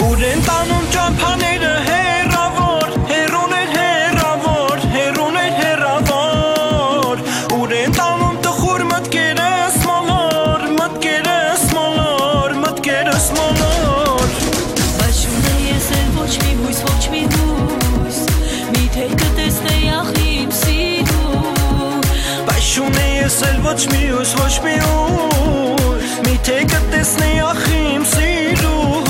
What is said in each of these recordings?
Ուր են տանում ճամփաները հեռավոր, հեռուն էր հեռավոր, հեռուն էր հեռավոր, ուր են տանում տխուր մտքերս մոլոր, մտքերս մոլոր, մտքերս մոլոր։ Բայց չունե ես էլ ոչ մի հույս, ոչ մի հույս, միթե կտեսնեի ախ իմ սիրուն։ Բայց չունե ես էլ ոչ մի հույս, ոչ մի հույս, միթե կտեսնեի ախ իմ սիրուն։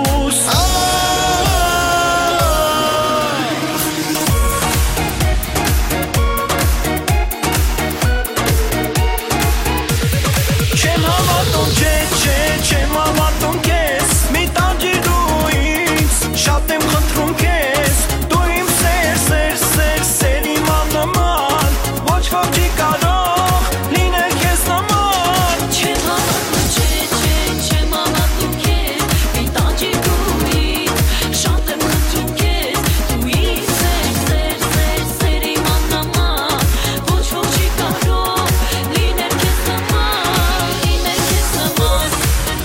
Չեմ հավատում քեզ, մի տանջիր ինձ, շատ եմ խնդրում քեզ, դու իմ սեր իմանման, ոչ ոք չի կարող լինել քեզ նման։ Չեմ հավատում քեզ, մի տանջիր ինձ, շատ եմ խնդրում քեզ, դու իմ սեր իմանման, ոչ ոք չի կարող լինել քեզ նման, լինել քեզ նման։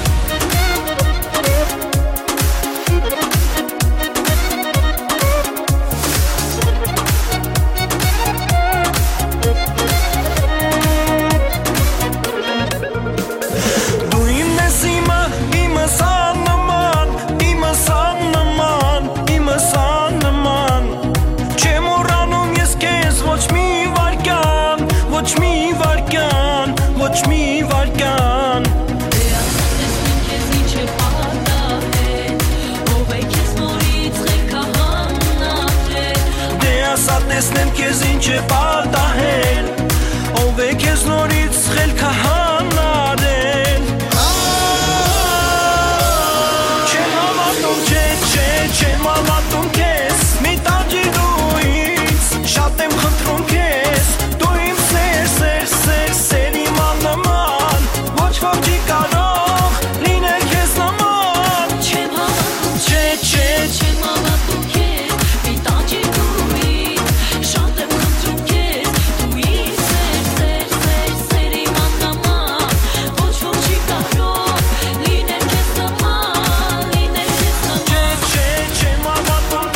Դու իմն ես իմս աննման, իմս աննման, իմս աննման, չեմ մոռանում ես քեզ ոչ մի վայրկյան, ոչ մի վայրկյան, ոչ մի վայրկյան։ Դե ասա տեսնեմ քեզ ինչ է պատահել, Ով է քեզ նորից խելքը հանարել։ Չեմ հավատում, չեմ հավատում քեզ, մի տանջիր ինձ, շատ եմ խնդրում քեզ, դու իմ սեր իմանման, ոչ ոք չի կարող լինել քեզ նման։ Չեմ հավատում քեզ, մի տանջիր ինձ, շատ եմ խնդրում քեզ, դու իմ սեր իմանման, ոչ ոք չի կարող լինել քեզ նման, լինել քեզ նման։ Չեմ հավատում,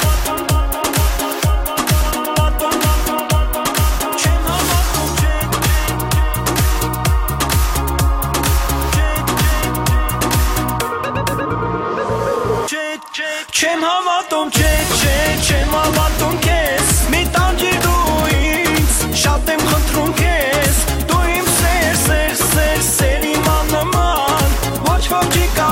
չեմ հավատում, չեմ հավատում քեզ, մի տանջիր ինձ, շատ եմ խնդրում քեզ, դու իմ սեր իմանման, ոչ ոք չի կարող